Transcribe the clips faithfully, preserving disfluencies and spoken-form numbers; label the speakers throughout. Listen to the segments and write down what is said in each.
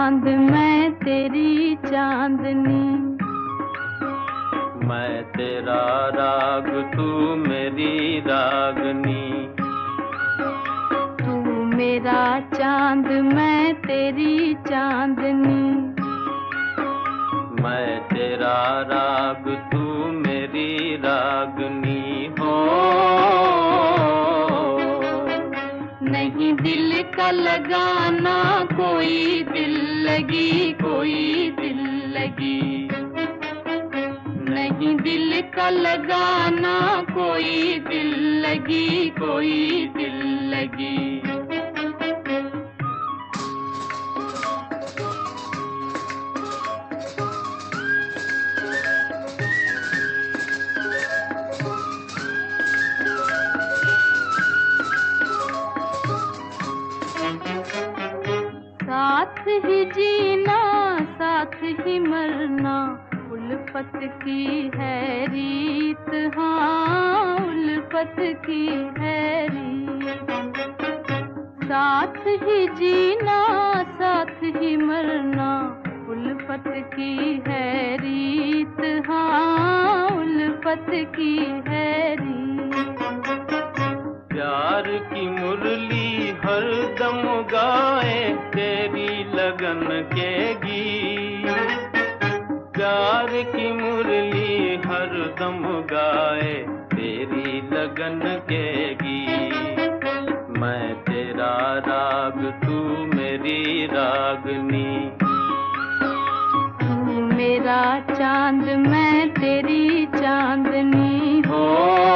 Speaker 1: चांद मैं तेरी चांदनी।
Speaker 2: मैं तेरा राग तू मेरी रागनी।
Speaker 1: तू मेरा चांद मैं तेरी चांदनी।
Speaker 2: मैं तेरा राग तू मेरी रागनी हो।
Speaker 1: नहीं दिल का लगाना कोई दिल लगी, कोई दिल लगी। नहीं दिल का लगाना कोई दिल लगी, कोई दिल लगी। साथ ही जीना साथ ही मरना उल्फत की है रीत, हाँ उल्फत की है रीत। साथ ही जीना साथ ही मरना उल्फत की है रीत, हाँ उल्फत की है रीत।
Speaker 2: प्यार की मुरली हर दम गाए तेरी लगन के गीत। प्यार की मुरली हर दम गाए तेरी लगन के गीत। मैं तेरा राग तू मेरी रागनी।
Speaker 1: तू मेरा चांद मैं तेरी चांदनी हो।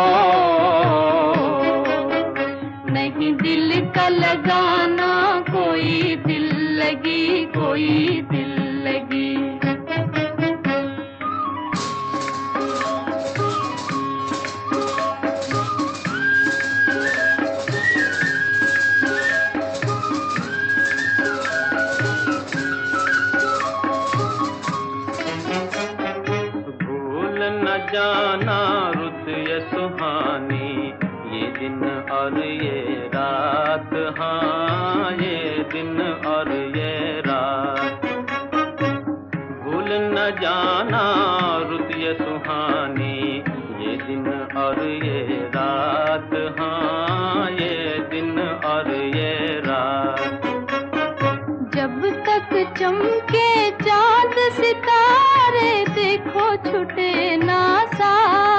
Speaker 1: नहीं दिल का लगाना कोई दिल लगी, कोई दिल लगी।
Speaker 2: भूल न जाना रुत ये सुहानी, ये दिन और ये रात, हाँ ये दिन और ये रात। भूल न जाना रुत ये सुहानी, ये दिन और ये रात, हाँ ये दिन और ये रात।
Speaker 1: जब तक चमके चांद सितारे देखो छूटे ना साथ।